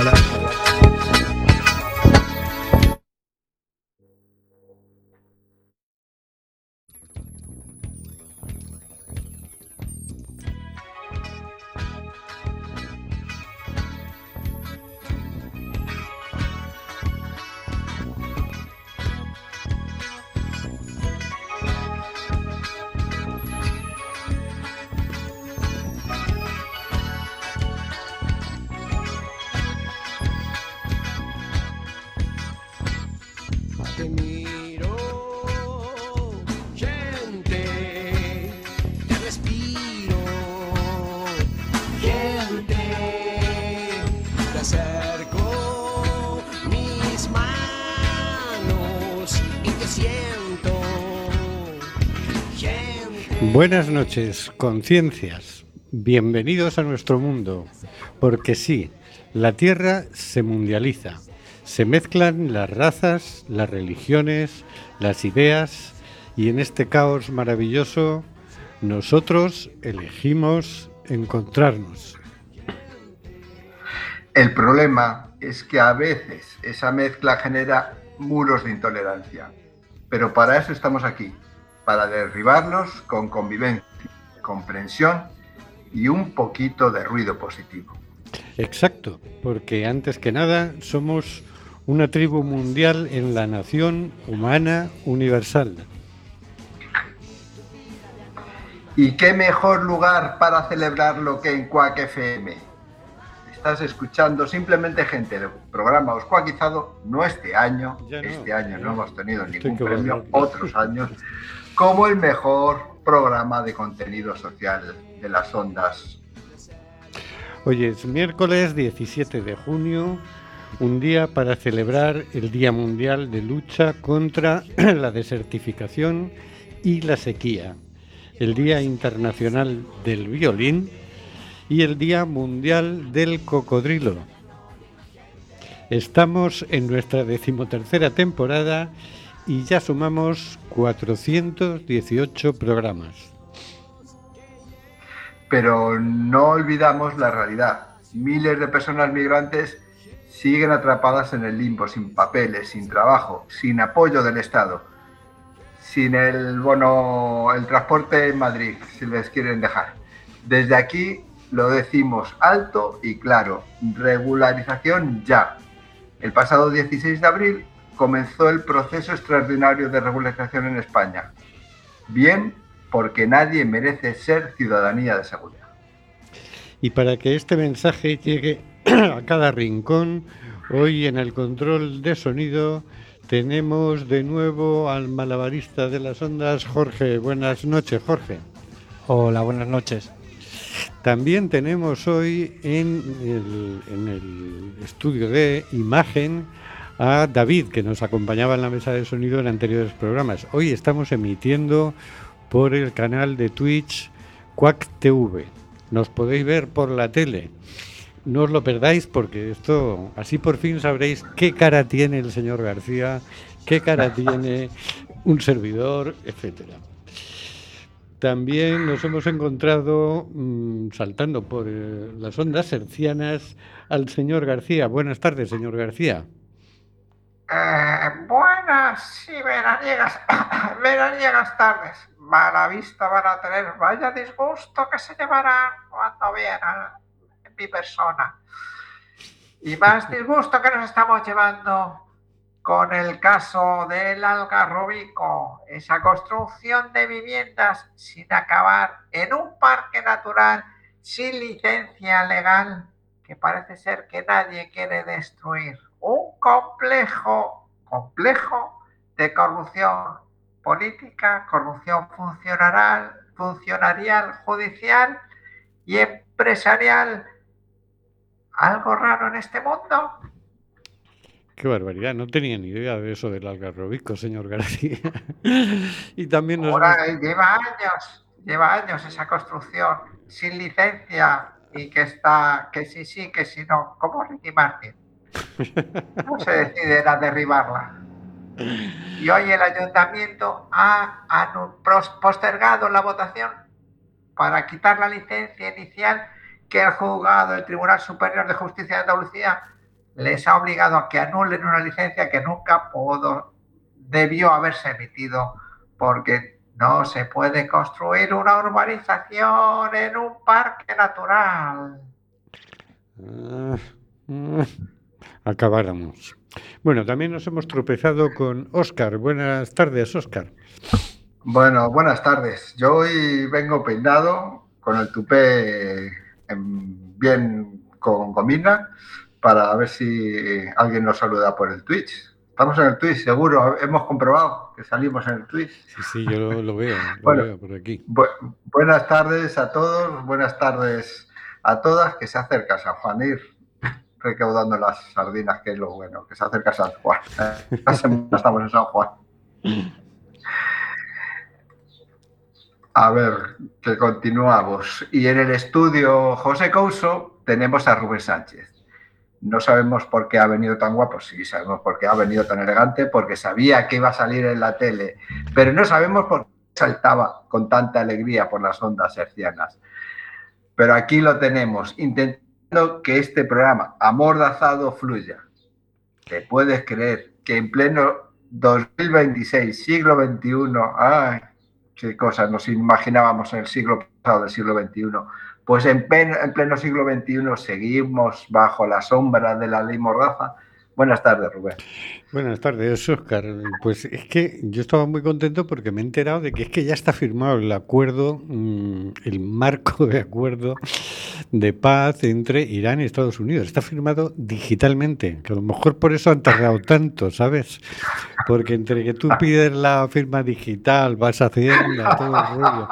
Hola. Te miro, gente, te respiro, gente, te acerco mis manos y te siento, gente. Buenas noches, conciencias. Bienvenidos a nuestro mundo, porque sí, la Tierra se mundializa. Se mezclan las razas, las religiones, las ideas y en este caos maravilloso nosotros elegimos encontrarnos. El problema es que a veces esa mezcla genera muros de intolerancia, pero para eso estamos aquí, para derribarlos con convivencia, comprensión y un poquito de ruido positivo. Exacto, porque antes que nada somos una tribu mundial en la nación humana universal. ¿Y qué mejor lugar para celebrarlo que en Quack FM? Estás escuchando simplemente gente del programa Oscuaquizado, no este año, no hemos tenido ningún premio, otros años, como el mejor programa de contenido social de las ondas. Hoy es miércoles 17 de junio, un día para celebrar el Día Mundial de Lucha contra la Desertificación y la Sequía, el Día Internacional del Violín y el Día Mundial del Cocodrilo. Estamos en nuestra 13ª temporada y ya sumamos 418 programas. Pero no olvidamos la realidad. Miles de personas migrantes siguen atrapadas en el limbo, sin papeles, sin trabajo, sin apoyo del Estado, sin el transporte en Madrid, si les quieren dejar. Desde aquí lo decimos alto y claro, regularización ya. El pasado 16 de abril comenzó el proceso extraordinario de regularización en España. Bien, porque nadie merece ser ciudadanía de segunda. Y para que este mensaje llegue a cada rincón, hoy en el control de sonido tenemos de nuevo al malabarista de las ondas, Jorge. Buenas noches, Jorge. Hola, buenas noches. También tenemos hoy en el estudio de imagen a David, que nos acompañaba en la mesa de sonido en anteriores programas. Hoy estamos emitiendo por el canal de Twitch Quack TV. Nos podéis ver por la tele. No os lo perdáis porque esto, así por fin sabréis qué cara tiene el señor García, qué cara tiene un servidor, etcétera. También nos hemos encontrado saltando por las ondas hercianas al señor García. Buenas tardes, señor García. Buenas y veraniegas tardes. Mala vista van a tener, vaya disgusto que se llevarán cuando vieran mi persona. Y más disgusto que nos estamos llevando con el caso del Algarrobico, esa construcción de viviendas sin acabar en un parque natural sin licencia legal que parece ser que nadie quiere destruir. Un complejo de corrupción política, corrupción funcionarial, judicial y empresarial. ¿Algo raro en este mundo? Qué barbaridad, no tenía ni idea de eso del Algarrobico, señor García. Y también nos... Lleva años esa construcción sin licencia y que sí, que si no, como Ricky Martin. No se deciden a derribarla. Y hoy el ayuntamiento ha postergado la votación para quitar la licencia inicial que el juzgado del Tribunal Superior de Justicia de Andalucía les ha obligado a que anulen una licencia que nunca debió haberse emitido, porque no se puede construir una urbanización en un parque natural. Acabáramos. Bueno, también nos hemos tropezado con Óscar. Buenas tardes, Óscar. Bueno, buenas tardes. Yo hoy vengo peinado con el tupé bien con gomina para ver si alguien nos saluda por el Twitch. Estamos en el Twitch, seguro. Hemos comprobado que salimos en el Twitch. Sí, yo lo veo, Bueno, veo por aquí. Buenas tardes a todos, buenas tardes a todas. Que se acerca San Juan, ir recaudando las sardinas, que es lo bueno, que se acerca San Juan. Esta semana estamos en San Juan. A ver, que continuamos. Y en el estudio José Couso tenemos a Rubén Sánchez. No sabemos por qué ha venido tan guapo, sí sabemos por qué ha venido tan elegante, porque sabía que iba a salir en la tele, pero no sabemos por qué saltaba con tanta alegría por las ondas hercianas. Pero aquí lo tenemos, intentando que este programa amordazado fluya. ¿Te puedes creer que en pleno 2026, siglo XXI, ay, qué cosas nos imaginábamos en el siglo pasado, del siglo XXI? Pues en pleno siglo XXI seguimos bajo la sombra de la ley Mordaza. Buenas tardes, Rubén. Buenas tardes, Óscar. Pues es que yo estaba muy contento porque me he enterado de que es que ya está firmado el acuerdo, el marco de acuerdo de paz entre Irán y Estados Unidos. Está firmado digitalmente, que a lo mejor por eso han tardado tanto, ¿sabes? Porque entre que tú pides la firma digital, vas haciendo todo el rollo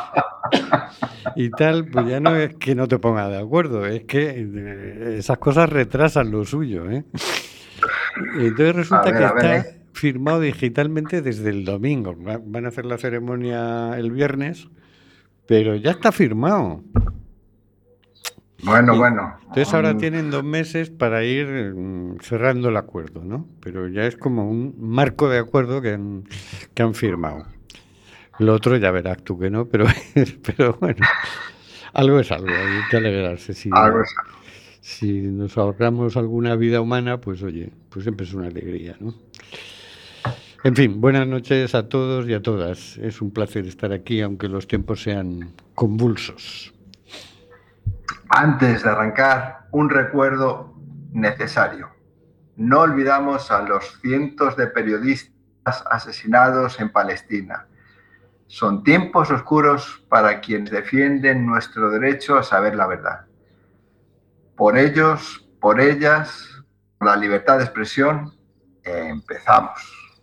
y tal, pues ya no es que no te pongas de acuerdo, es que esas cosas retrasan lo suyo, ¿eh? Entonces resulta que está firmado digitalmente desde el domingo. Van a hacer la ceremonia el viernes, pero ya está firmado. Bueno. Entonces ahora tienen 2 meses para ir cerrando el acuerdo, ¿no? Pero ya es como un marco de acuerdo que han firmado. Lo otro ya verás tú que no, pero bueno, algo es algo, hay que alegrarse. Si nos ahorramos alguna vida humana, pues oye, pues siempre es una alegría, ¿no? En fin, buenas noches a todos y a todas. Es un placer estar aquí, aunque los tiempos sean convulsos. Antes de arrancar, un recuerdo necesario. No olvidamos a los cientos de periodistas asesinados en Palestina. Son tiempos oscuros para quienes defienden nuestro derecho a saber la verdad. Por ellos, por ellas, por la libertad de expresión, empezamos.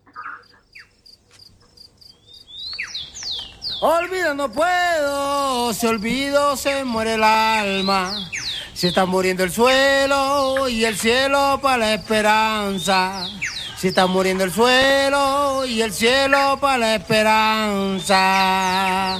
Olvidar no puedo, si olvido se muere el alma. Se está muriendo el suelo y el cielo para la esperanza. Se está muriendo el suelo y el cielo para la esperanza.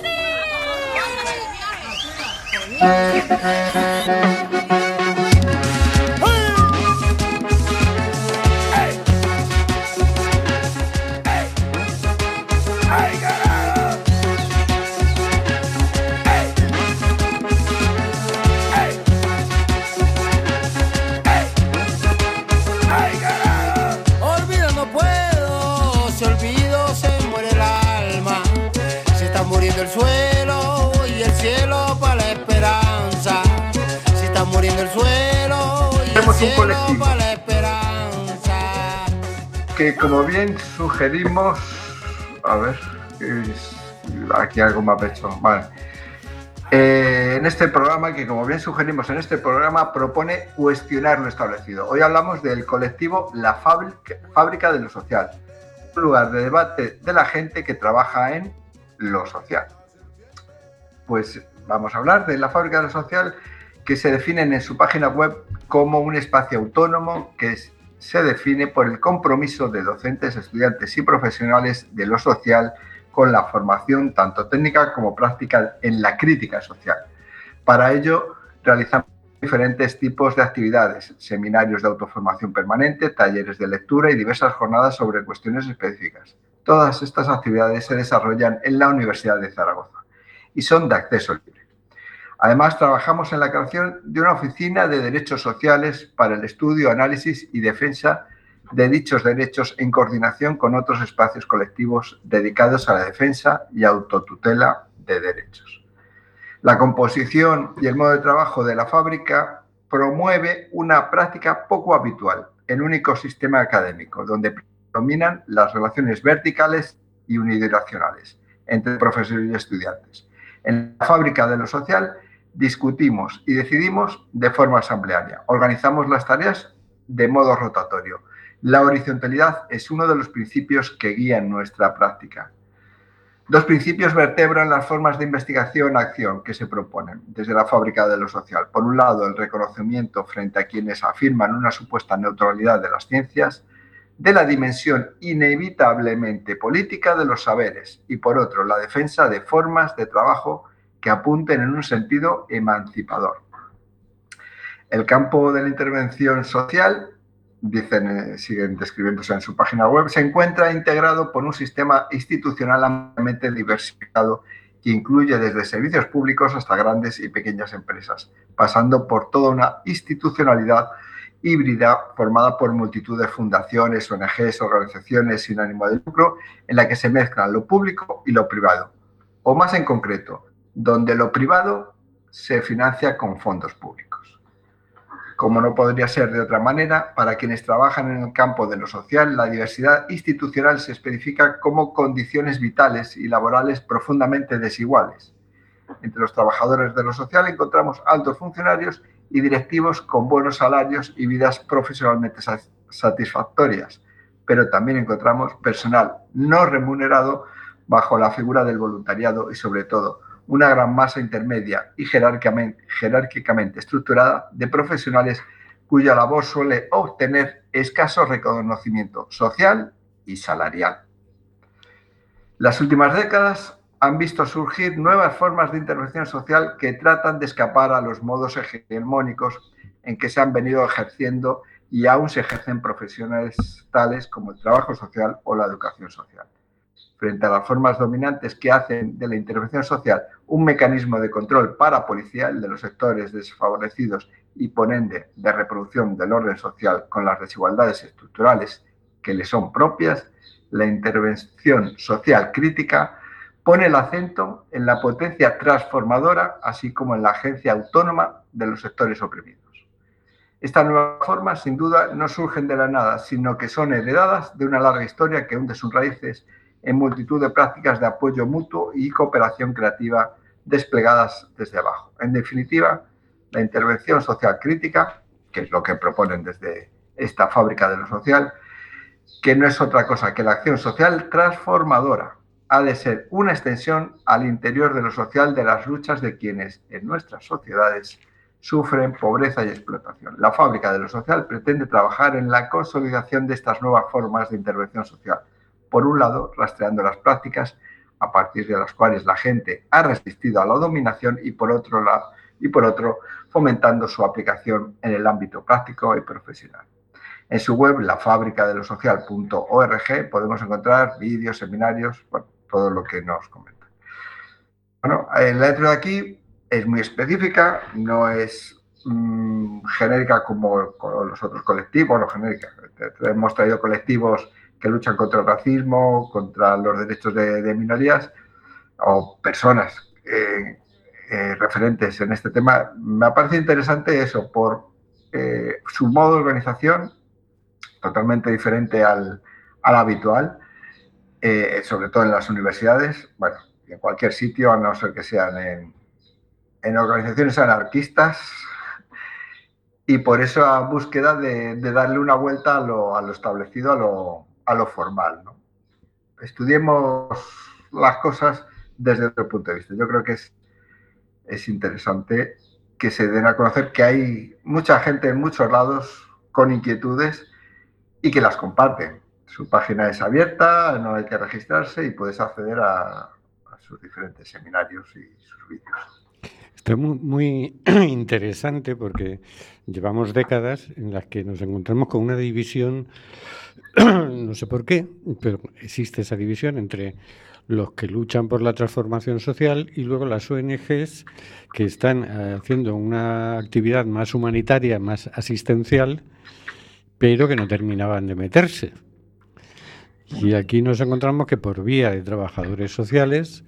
El suelo y el cielo para la esperanza. Se está muriendo el suelo y el cielo para la esperanza. Que como bien sugerimos, a ver, aquí algo me ha hecho, vale. En este programa, que como bien sugerimos en este programa, propone cuestionar lo establecido. Hoy hablamos del colectivo La Fábrica de lo Social, un lugar de debate de la gente que trabaja en lo social. Pues vamos a hablar de la Fábrica de lo Social, que se definen en su página web como un espacio autónomo que se define por el compromiso de docentes, estudiantes y profesionales de lo social con la formación tanto técnica como práctica en la crítica social. Para ello realizamos diferentes tipos de actividades, seminarios de autoformación permanente, talleres de lectura y diversas jornadas sobre cuestiones específicas. Todas estas actividades se desarrollan en la Universidad de Zaragoza y son de acceso libre. Además, trabajamos en la creación de una oficina de derechos sociales para el estudio, análisis y defensa de dichos derechos en coordinación con otros espacios colectivos dedicados a la defensa y autotutela de derechos. La composición y el modo de trabajo de la fábrica promueve una práctica poco habitual en un ecosistema académico, donde predominan las relaciones verticales y unidireccionales entre profesores y estudiantes. En la fábrica de lo social discutimos y decidimos de forma asamblearia. Organizamos las tareas de modo rotatorio. La horizontalidad es uno de los principios que guían nuestra práctica. Dos principios vertebran las formas de investigación-acción que se proponen desde la fábrica de lo social. Por un lado, el reconocimiento frente a quienes afirman una supuesta neutralidad de las ciencias, de la dimensión inevitablemente política de los saberes, y por otro, la defensa de formas de trabajo que apunten en un sentido emancipador. El campo de la intervención social, siguen describiéndose en su página web, se encuentra integrado por un sistema institucional ampliamente diversificado que incluye desde servicios públicos hasta grandes y pequeñas empresas, pasando por toda una institucionalidad híbrida formada por multitud de fundaciones, ONGs, organizaciones sin ánimo de lucro, en la que se mezclan lo público y lo privado, o más en concreto, donde lo privado se financia con fondos públicos. Como no podría ser de otra manera, para quienes trabajan en el campo de lo social, la diversidad institucional se especifica como condiciones vitales y laborales profundamente desiguales. Entre los trabajadores de lo social encontramos altos funcionarios y directivos con buenos salarios y vidas profesionalmente satisfactorias, pero también encontramos personal no remunerado bajo la figura del voluntariado y, sobre todo, una gran masa intermedia y jerárquicamente estructurada de profesionales cuya labor suele obtener escaso reconocimiento social y salarial. Las últimas décadas han visto surgir nuevas formas de intervención social que tratan de escapar a los modos hegemónicos en que se han venido ejerciendo y aún se ejercen profesiones tales como el trabajo social o la educación social. Frente a las formas dominantes que hacen de la intervención social un mecanismo de control parapolicial de los sectores desfavorecidos y por ende de reproducción del orden social con las desigualdades estructurales que le son propias, la intervención social crítica pone el acento en la potencia transformadora, así como en la agencia autónoma de los sectores oprimidos. Estas nuevas formas, sin duda, no surgen de la nada, sino que son heredadas de una larga historia que hunde sus raíces en multitud de prácticas de apoyo mutuo y cooperación creativa desplegadas desde abajo. En definitiva, la intervención social crítica, que es lo que proponen desde esta fábrica de lo social, que no es otra cosa que la acción social transformadora, ha de ser una extensión al interior de lo social de las luchas de quienes en nuestras sociedades sufren pobreza y explotación. La fábrica de lo social pretende trabajar en la consolidación de estas nuevas formas de intervención social. Por un lado, rastreando las prácticas a partir de las cuales la gente ha resistido a la dominación y por otro, fomentando su aplicación en el ámbito práctico y profesional. En su web, lafabricadelosocial.org, podemos encontrar vídeos, seminarios, bueno, todo lo que nos comentan. Bueno, la letra de aquí es muy específica, no es genérica como los otros colectivos, no genérica. Hemos traído colectivos que luchan contra el racismo, contra los derechos de minorías o personas referentes en este tema. Me parece interesante eso, por su modo de organización, totalmente diferente al habitual, sobre todo en las universidades, bueno, y en cualquier sitio, a no ser que sean en organizaciones anarquistas, y por esa búsqueda de darle una vuelta a lo establecido, a lo formal, ¿no? Estudiemos las cosas desde otro punto de vista. Yo creo que es interesante que se den a conocer que hay mucha gente en muchos lados con inquietudes y que las comparten. Su página es abierta, no hay que registrarse y puedes acceder a sus diferentes seminarios y sus vídeos. Esto es muy interesante porque llevamos décadas en las que nos encontramos con una división, no sé por qué, pero existe esa división entre los que luchan por la transformación social, y luego las ONGs que están haciendo una actividad más humanitaria, más asistencial, pero que no terminaban de meterse. Y aquí nos encontramos que por vía de trabajadores sociales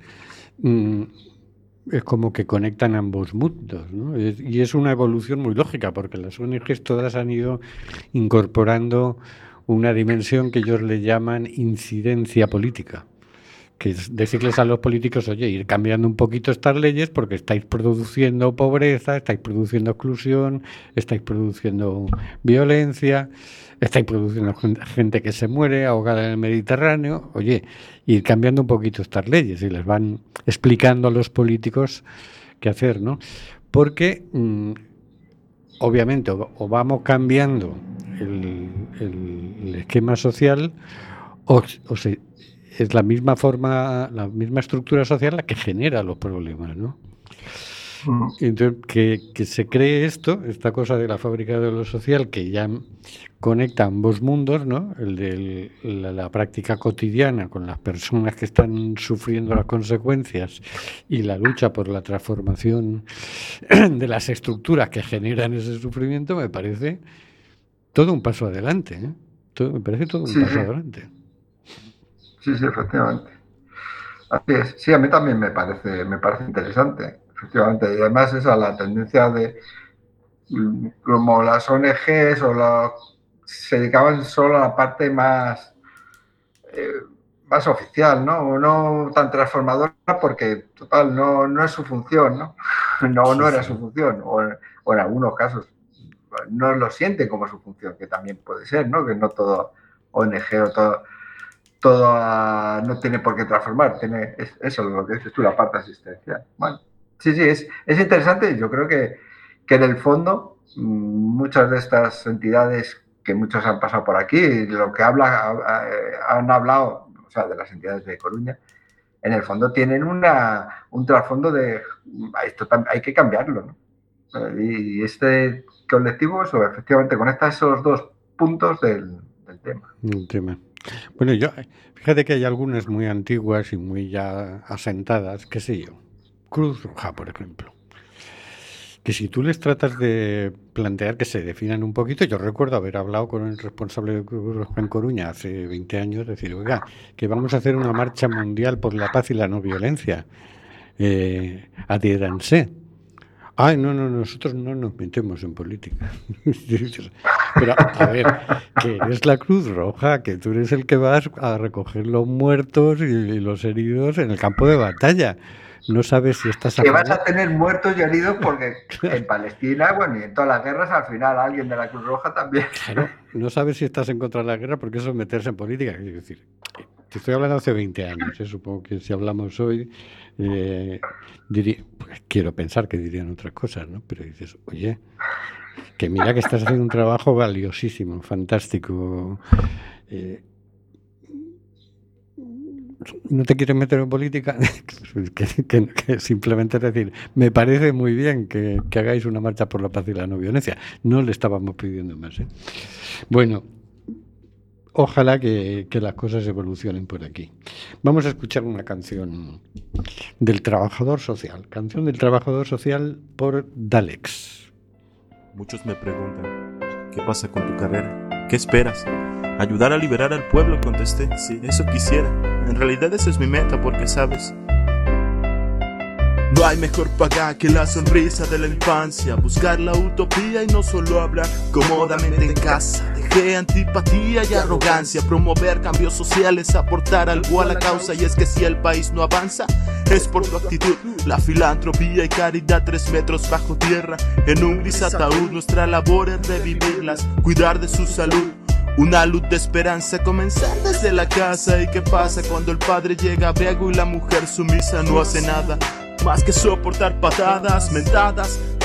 es como que conectan ambos mundos, ¿no? Y es una evolución muy lógica, porque las ONGs todas han ido incorporando una dimensión que ellos le llaman incidencia política, que es decirles a los políticos, oye, ir cambiando un poquito estas leyes porque estáis produciendo pobreza, estáis produciendo exclusión, estáis produciendo violencia, estáis produciendo gente que se muere ahogada en el Mediterráneo. Oye, ir cambiando un poquito estas leyes, y les van explicando a los políticos qué hacer, ¿no? Porque obviamente o vamos cambiando el esquema social o es la misma forma, la misma estructura social la que genera los problemas, ¿no? Entonces, que se cree esta cosa de la fábrica de lo social, que ya conecta ambos mundos, ¿no? El de la práctica cotidiana con las personas que están sufriendo las consecuencias, y la lucha por la transformación de las estructuras que generan ese sufrimiento, me parece todo un paso adelante, ¿eh? Me parece todo un paso adelante. Sí, efectivamente. Así es. Sí, a mí también me parece interesante, efectivamente. Y además esa la tendencia de como las ONGs se dedicaban solo a la parte más oficial, ¿no? O no tan transformadora, porque total no es su función, ¿no? No era su función, o en algunos casos no lo sienten como su función, que también puede ser, ¿no? Que no todo ONG o todo no tiene por qué transformar, eso es lo que dices tú, la parte asistencial. Bueno, sí, es interesante. Yo creo que en el fondo muchas de estas entidades que muchos han pasado por aquí, lo que han hablado, o sea, de las entidades de Coruña, en el fondo tienen un trasfondo de esto hay que cambiarlo, ¿no? Y este colectivo, eso efectivamente conecta esos dos puntos del tema. Bueno, fíjate que hay algunas muy antiguas y muy ya asentadas, qué sé yo, Cruz Roja, por ejemplo, que si tú les tratas de plantear que se definan un poquito, yo recuerdo haber hablado con el responsable de Cruz Roja en Coruña hace 20 años, decir, oiga, que vamos a hacer una marcha mundial por la paz y la no violencia, adhiéranse. Ay, no, nosotros no nos metemos en política. Pero, a ver, que eres la Cruz Roja, que tú eres el que vas a recoger los muertos y los heridos en el campo de batalla. No sabes si estás... Que vas a tener muertos y heridos porque en Palestina, bueno, y en todas las guerras, al final alguien de la Cruz Roja también. Claro, no sabes si estás en contra de la guerra porque eso es meterse en política. Es decir, te estoy hablando hace 20 años, supongo que si hablamos hoy... quiero pensar que dirían otras cosas, ¿no? Pero dices, oye, que mira que estás haciendo un trabajo valiosísimo, fantástico. ¿No te quieres meter en política? que simplemente es decir, me parece muy bien que hagáis una marcha por la paz y la no violencia. No le estábamos pidiendo más, ¿eh? Bueno, ojalá que las cosas evolucionen por aquí. Vamos a escuchar una canción del Trabajador Social. Canción del Trabajador Social por Dalex. Muchos me preguntan, ¿qué pasa con tu carrera? ¿Qué esperas? ¿Ayudar a liberar al pueblo? Contesté, sí, eso quisiera. En realidad esa es mi meta porque, ¿sabes? No hay mejor paga que la sonrisa de la infancia. Buscar la utopía y no solo hablar cómodamente en casa. Dejé antipatía y arrogancia. Promover cambios sociales, aportar algo a la causa. Y es que si el país no avanza, es por tu actitud. La filantropía y caridad 3 metros bajo tierra. En un gris ataúd nuestra labor es revivirlas, cuidar de su salud. Una luz de esperanza comenzar desde la casa. ¿Y qué pasa cuando el padre llega briago y la mujer sumisa no hace nada más que soportar patadas, mentadas,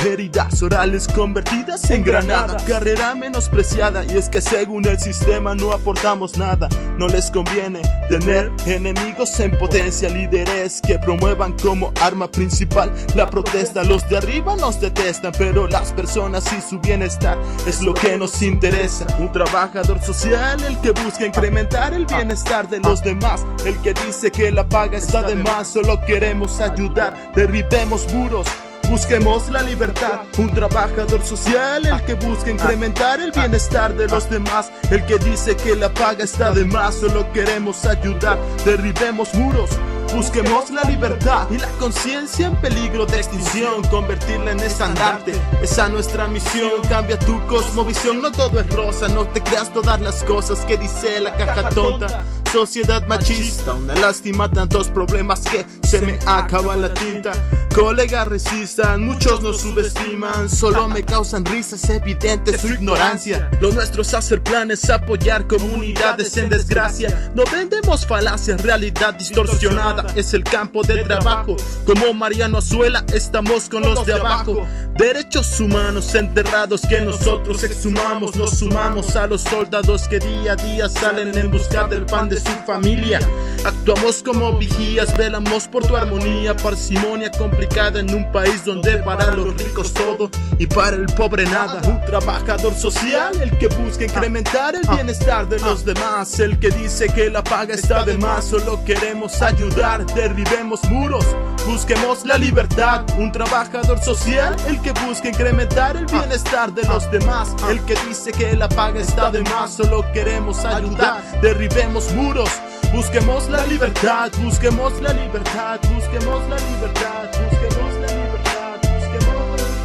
heridas orales convertidas en granada. Carrera menospreciada, y es que según el sistema no aportamos nada. No les conviene tener enemigos en potencia, líderes que promuevan como arma principal la protesta. Los de arriba nos detestan, pero las personas y su bienestar es lo que nos interesa. Un trabajador social, el que busca incrementar el bienestar de los demás, el que dice que la paga está de más. Solo queremos ayudar, derribemos muros, busquemos la libertad. Un trabajador social, el que busca incrementar el bienestar de los demás, el que dice que la paga está de más. Solo queremos ayudar, derribemos muros, busquemos la libertad y la conciencia en peligro de extinción, convertirla en estandarte. Esa es nuestra misión. Cambia tu cosmovisión, no todo es rosa. No te creas todas las cosas que dice la caja tonta. Sociedad machista, una lástima, tantos problemas que se me acaba la tinta. Colegas resistan, muchos nos subestiman, solo me causan risas, evidente su ignorancia. Lo nuestro es hacer planes, apoyar comunidades en desgracia. No vendemos falacias, realidad distorsionada es el campo de trabajo. Como Mariano Azuela, estamos con los de abajo. Derechos humanos enterrados que nosotros exhumamos. Nos sumamos a los soldados que día a día salen en busca del pan de su familia. Actuamos como vigías, velamos por tu armonía. Parsimonia complicada en un país donde para los ricos todo y para el pobre nada. Un trabajador social, el que busca incrementar el bienestar de los demás, el que dice que la paga está de más. Solo queremos ayudar, derribemos muros, busquemos la libertad. Un trabajador social, el que busca incrementar el bienestar de los demás, el que dice que la paga está de más. Solo queremos ayudar, derribemos muros, busquemos la libertad, busquemos la libertad, busquemos la libertad, busquemos la libertad, busquemos la libertad.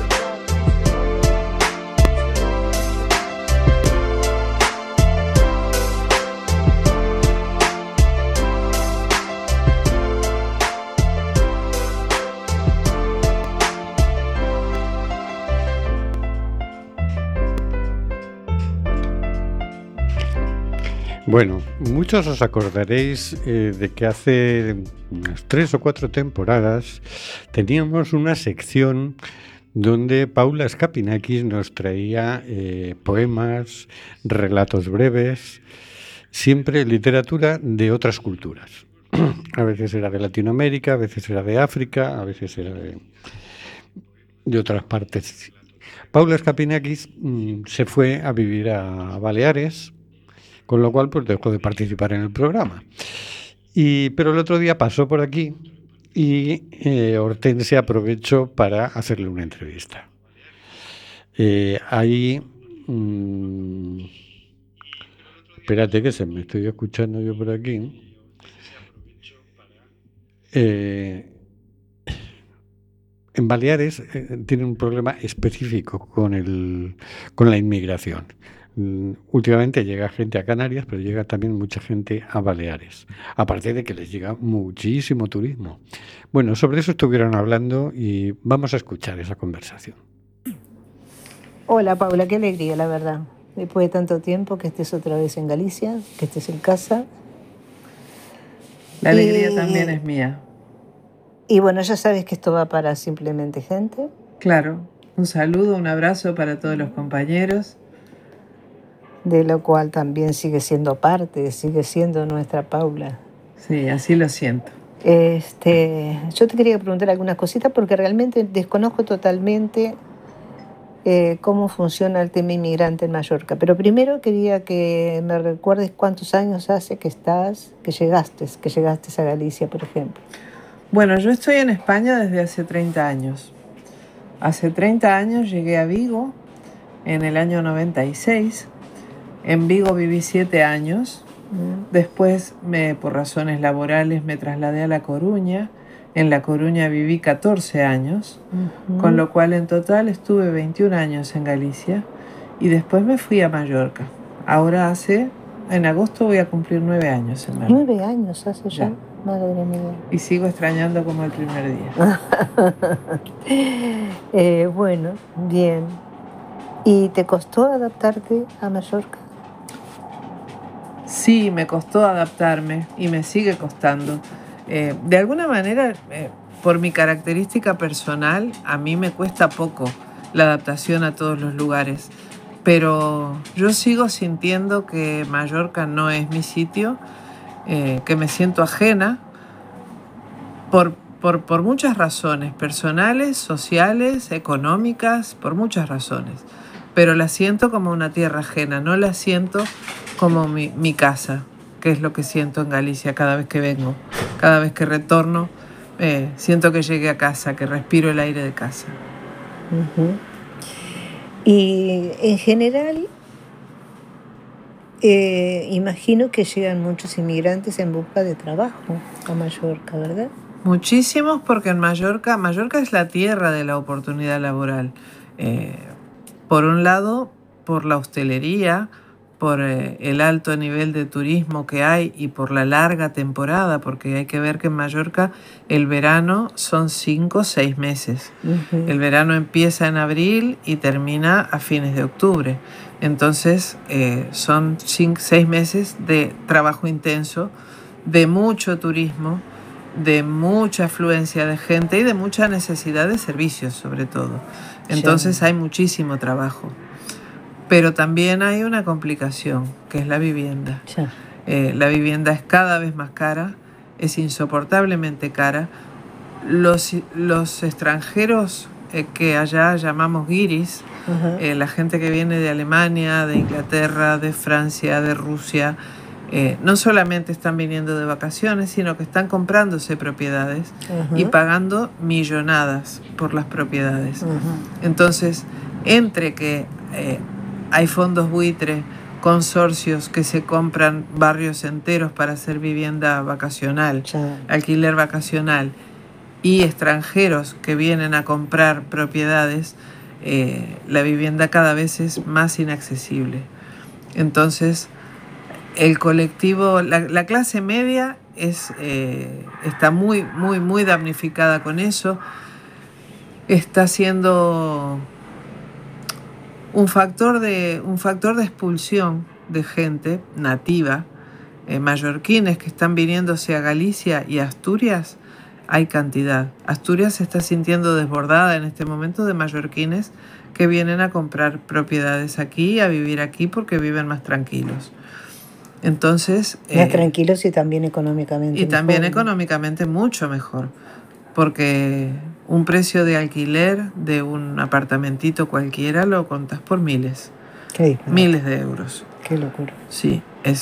Bueno, muchos os acordaréis de que hace unas 3 o 4 temporadas teníamos una sección donde Paula Skapinakis nos traía poemas, relatos breves, siempre literatura de otras culturas. A veces era de Latinoamérica, a veces era de África, a veces era de otras partes. Paula Skapinakis se fue a vivir a Baleares, con lo cual pues dejó de participar en el programa. Pero el otro día pasó por aquí y Hortensia aprovechó para hacerle una entrevista. Espérate que se me estoy escuchando yo por aquí. En Baleares tienen un problema específico con la inmigración. Últimamente llega gente a Canarias, pero llega también mucha gente a Baleares, aparte de que les llega muchísimo turismo. Bueno, sobre eso estuvieron hablando y vamos a escuchar esa conversación. Hola Paula, qué alegría la verdad, después de tanto tiempo que estés otra vez en Galicia, que estés en casa. La alegría también es mía. Y bueno, ya sabes que esto va para Simplemente Gente. Claro, un saludo, un abrazo para todos los compañeros. De lo cual también sigue siendo parte, sigue siendo nuestra Paula. Sí, así lo siento. Yo te quería preguntar algunas cositas porque realmente desconozco totalmente cómo funciona el tema inmigrante en Mallorca. Pero primero quería que me recuerdes cuántos años hace que llegaste a Galicia, por ejemplo. Bueno, yo estoy en España desde hace 30 años. Hace 30 años llegué a Vigo en el año 96. En Vigo viví 7 años. Después, por razones laborales, me trasladé a La Coruña. En La Coruña viví 14 años, con lo cual en total estuve 21 años en Galicia. Y después me fui a Mallorca. Ahora en agosto voy a cumplir 9 años en Mallorca. 9 años hace ya. Madre mía. Y sigo extrañando como el primer día. Bueno, bien. ¿Y te costó adaptarte a Mallorca? Sí, me costó adaptarme y me sigue costando. De alguna manera, por mi característica personal, a mí me cuesta poco la adaptación a todos los lugares. Pero yo sigo sintiendo que Mallorca no es mi sitio, que me siento ajena por muchas razones, personales, sociales, económicas, por muchas razones. Pero la siento como una tierra ajena, no la siento como mi casa, que es lo que siento en Galicia cada vez que vengo. Cada vez que retorno, siento que llegué a casa, que respiro el aire de casa. Ujú. Y en general, imagino que llegan muchos inmigrantes en busca de trabajo a Mallorca, ¿verdad? Muchísimos, porque en Mallorca es la tierra de la oportunidad laboral. Por un lado, por la hostelería, por el alto nivel de turismo que hay y por la larga temporada, porque hay que ver que en Mallorca el verano son 5 o 6 meses. Ujú. El verano empieza en abril y termina a fines de octubre. Entonces son 6 meses de trabajo intenso, de mucho turismo, de mucha afluencia de gente y de mucha necesidad de servicios, sobre todo. Entonces hay muchísimo trabajo. Pero también hay una complicación, que es la vivienda. Ya. La vivienda es cada vez más cara, es insoportablemente cara. Los extranjeros que allá llamamos guiris, Ajá. la gente que viene de Alemania, de Inglaterra, de Francia, de Rusia, no solamente están viniendo de vacaciones, sino que están comprándose propiedades Ajá. y pagando millonadas por las propiedades. Ajá. Entonces, entre que hay fondos buitre, consorcios que se compran barrios enteros para hacer vivienda vacacional, Ya. alquiler vacacional, y extranjeros que vienen a comprar propiedades, la vivienda cada vez es más inaccesible. Entonces, el colectivo, la clase media está muy, muy, muy damnificada con eso. Está siendo un factor de expulsión de gente nativa, mallorquines que están viniéndose a Galicia y a Asturias. Hay cantidad. Asturias se está sintiendo desbordada en este momento de mallorquines que vienen a comprar propiedades aquí, a vivir aquí porque viven más tranquilos. Entonces, Más tranquilos y también económicamente. y también mejor, ¿no? económicamente mucho mejor, porque un precio de alquiler de un apartamentito cualquiera lo contás por miles de euros. Qué locura. Sí,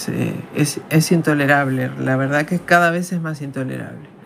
es intolerable. La verdad que cada vez es más intolerable.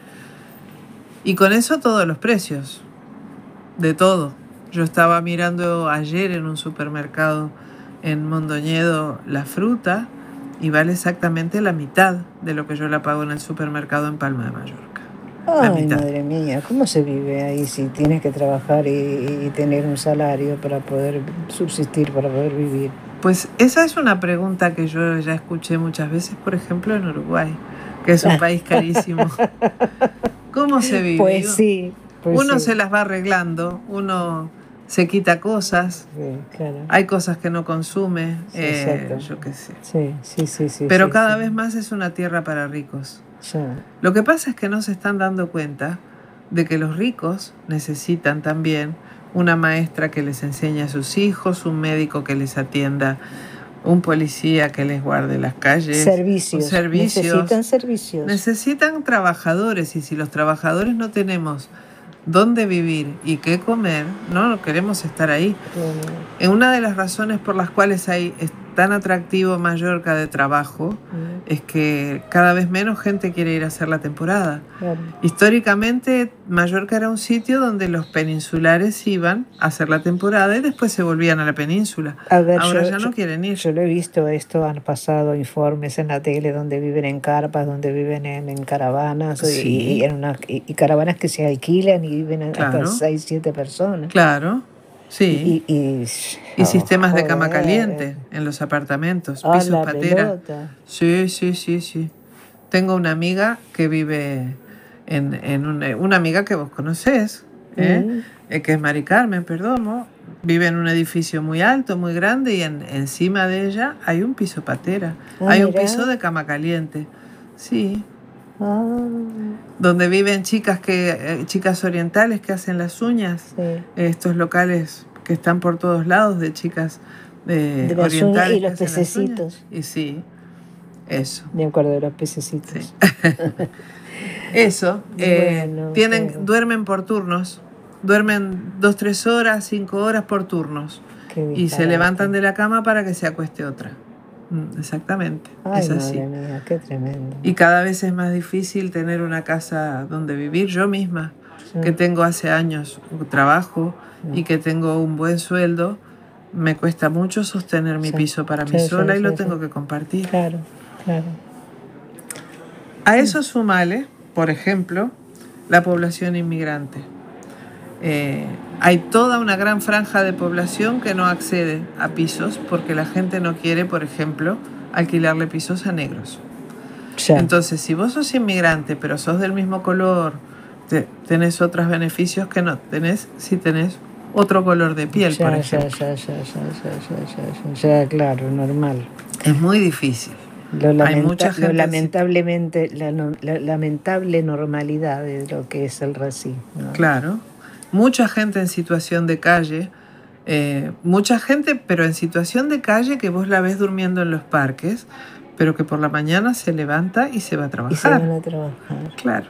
Y con eso todos los precios, de todo. Yo estaba mirando ayer en un supermercado en Mondoñedo la fruta y vale exactamente la mitad de lo que yo la pago en el supermercado en Palma de Mallorca. La Ay, mitad. madre mía, ¿cómo se vive ahí si tienes que trabajar y tener un salario para poder subsistir, para poder vivir? Pues esa es una pregunta que yo ya escuché muchas veces, por ejemplo, en Uruguay, que es un país carísimo. ¿Cómo se vive? Pues sí. Pues Uno sí. se las va arreglando, uno se quita cosas, Sí, claro. hay cosas que no consume, Sí, exacto. yo qué sé. Sí. Pero sí, cada sí. vez más es una tierra para ricos. Ya. Lo que pasa es que no se están dando cuenta de que los ricos necesitan también una maestra que les enseñe a sus hijos, un médico que les atienda, un policía que les guarde las calles. Servicios. Necesitan servicios. Necesitan trabajadores, y si los trabajadores no tenemos dónde vivir y qué comer, no queremos estar ahí. Una de las razones por las cuales es tan atractivo Mallorca de trabajo es que cada vez menos gente quiere ir a hacer la temporada. Claro. Históricamente Mallorca era un sitio donde los peninsulares iban a hacer la temporada y después se volvían a la península. A ver, Ahora ya no quieren ir. Yo lo he visto esto, han pasado informes en la tele donde viven en carpas, donde viven en caravanas Sí. y caravanas que se alquilan y viven Claro. hasta 6, 7 personas. Claro, sí. Y sistemas de cama joder. caliente en los apartamentos, Ah, pisos la patera. pelota. Sí. Tengo una amiga que vive una amiga que vos conocés, que es Mari Carmen Perdomo, vive en un edificio muy alto, muy grande, y encima de ella hay un piso patera, hay un Mira. piso de cama caliente. Sí, Ah, donde viven chicas orientales que hacen las uñas, sí. Estos locales que están por todos lados de chicas De las orientales uñas y que los hacen las uñas. pececitos. Y sí, eso. Me acuerdo de los pececitos. Sí. Eso, Bueno, pero duermen por turnos, duermen 2-3 horas, 5 horas por turnos, qué y se disparate. levantan de la cama para que se acueste otra. Exactamente, Ay, es así. madre mía, qué tremendo. Y cada vez es más difícil tener una casa donde vivir. Yo misma, Sí. que tengo hace años trabajo y que tengo un buen sueldo, me cuesta mucho sostener mi Sí. piso para Sí, mí sí, sola y sí, lo sí. tengo que compartir. Claro, claro. A eso sumale, por ejemplo, la población inmigrante. Hay toda una gran franja de población que no accede a pisos porque la gente no quiere, por ejemplo, alquilarle pisos a negros. Ya. Entonces, si vos sos inmigrante, pero sos del mismo color, tenés otros beneficios que no tenés si tenés otro color de piel, por ejemplo. Ya, claro, normal. Es muy difícil. Hay mucha gente lamentablemente, la lamentable normalidad de lo que es el racismo, ¿no? Claro. Mucha gente en situación de calle, mucha gente, pero en situación de calle que vos la ves durmiendo en los parques, pero que por la mañana se levanta y se va a trabajar. Y se van a trabajar. Claro.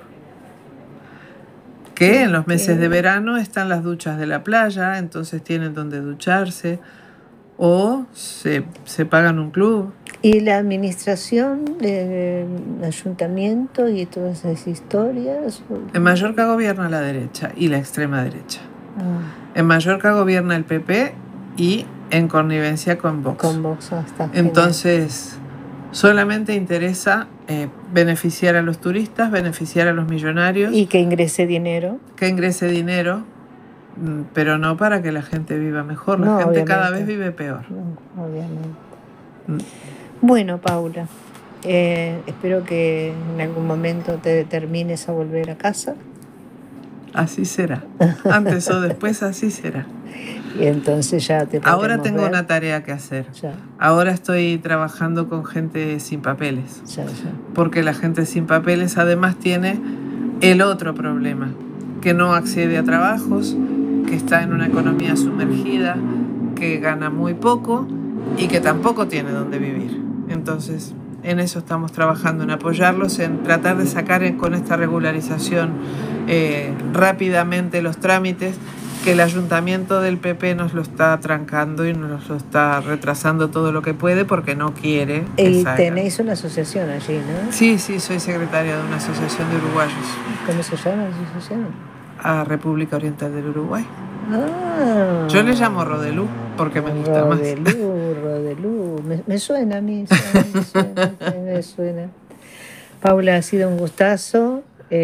Que en los meses de verano están las duchas de la playa, entonces tienen donde ducharse, o se pagan un club. Y la administración, ayuntamiento y todas esas historias. En Mallorca gobierna la derecha y la extrema derecha. En Mallorca gobierna el PP y en connivencia con Vox. Con Vox, hasta. Entonces, solamente interesa beneficiar a los turistas, beneficiar a los millonarios. Y que ingrese dinero. Que ingrese dinero, pero no para que la gente viva mejor. La gente obviamente. cada vez vive peor. No, obviamente. Bueno, Paula, espero que en algún momento te determines a volver a casa. Así será. Antes o después así será. Y entonces ya te podremos Ahora tengo ver. una tarea que hacer. Ya. Ahora estoy trabajando con gente sin papeles. Ya. Porque la gente sin papeles además tiene el otro problema, que no accede a trabajos, que está en una economía sumergida, que gana muy poco y que tampoco tiene dónde vivir. Entonces, en eso estamos trabajando, en apoyarlos, en tratar de sacar con esta regularización rápidamente los trámites, que el ayuntamiento del PP nos lo está trancando y nos lo está retrasando todo lo que puede porque no quiere que Y salga. tenéis una asociación allí, ¿no? Sí, soy secretaria de una asociación de uruguayos. ¿Cómo se llama la asociación? A República Oriental del Uruguay. Ah, Yo le llamo Rodelú porque me gusta más. Rodelú. Me suena a mí, me suena. Paula, ha sido un gustazo.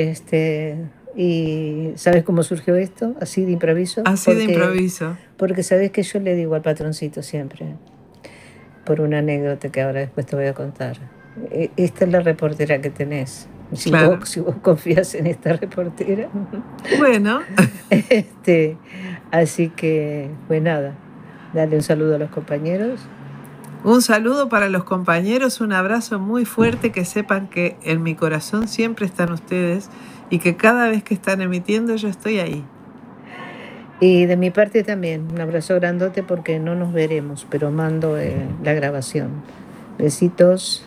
¿Y sabes cómo surgió esto? Así de improviso. Así de improviso. Porque sabes que yo le digo al patroncito siempre, por una anécdota que ahora después te voy a contar. Esta es la reportera que tenés. Si vos confías en esta reportera. Bueno. Así que, pues nada, dale un saludo a los compañeros. Un saludo para los compañeros, un abrazo muy fuerte, que sepan que en mi corazón siempre están ustedes y que cada vez que están emitiendo yo estoy ahí. Y de mi parte también, un abrazo grandote porque no nos veremos, pero mando la grabación. Besitos.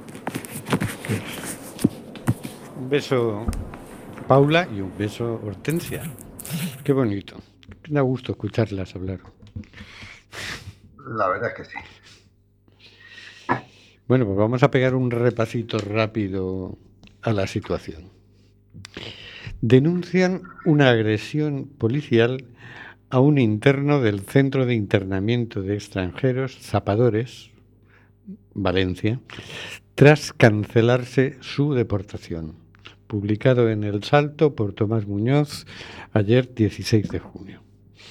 Un beso, Paula, y un beso, Hortensia. Qué bonito. Me da gusto escucharlas hablar. La verdad es que sí. Bueno, pues vamos a pegar un repasito rápido a la situación. Denuncian una agresión policial a un interno del Centro de Internamiento de Extranjeros, Zapadores, Valencia, tras cancelarse su deportación. Publicado en El Salto por Tomás Muñoz ayer 16 de junio.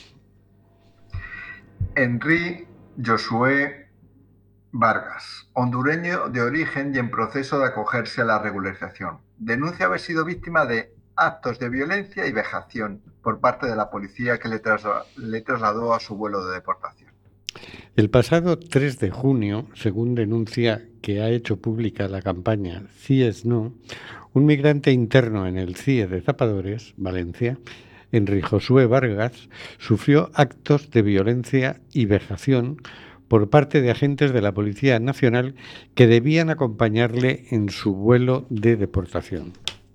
Henry Josué Vargas, hondureño de origen y en proceso de acogerse a la regularización, denuncia haber sido víctima de actos de violencia y vejación por parte de la policía que le trasladó a su vuelo de deportación. El pasado 3 de junio, según denuncia que ha hecho pública la campaña CIES No, un migrante interno en el CIE de Zapadores, Valencia, Enrique Josué Vargas, sufrió actos de violencia y vejación por parte de agentes de la Policía Nacional que debían acompañarle en su vuelo de deportación.